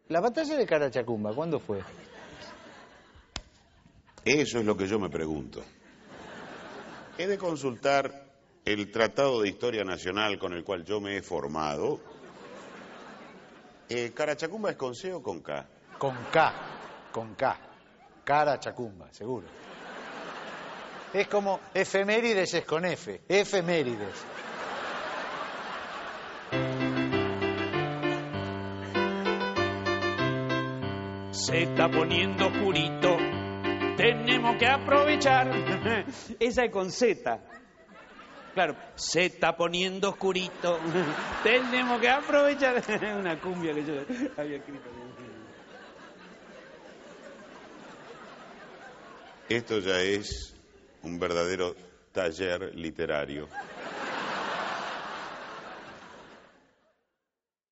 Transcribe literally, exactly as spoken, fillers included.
La batalla de Carachacumba, ¿cuándo fue? Eso es lo que yo me pregunto. He de consultar el Tratado de Historia Nacional con el cual yo me he formado. Eh, ¿Carachacumba es con C o con K? Con K, con K. Carachacumba, seguro. Es como efemérides es con F, efemérides. Se está poniendo oscurito, tenemos que aprovechar. Esa es con Z. Claro, se está poniendo oscurito, tenemos que aprovechar. Una cumbia que yo había escrito. Esto ya es un verdadero taller literario.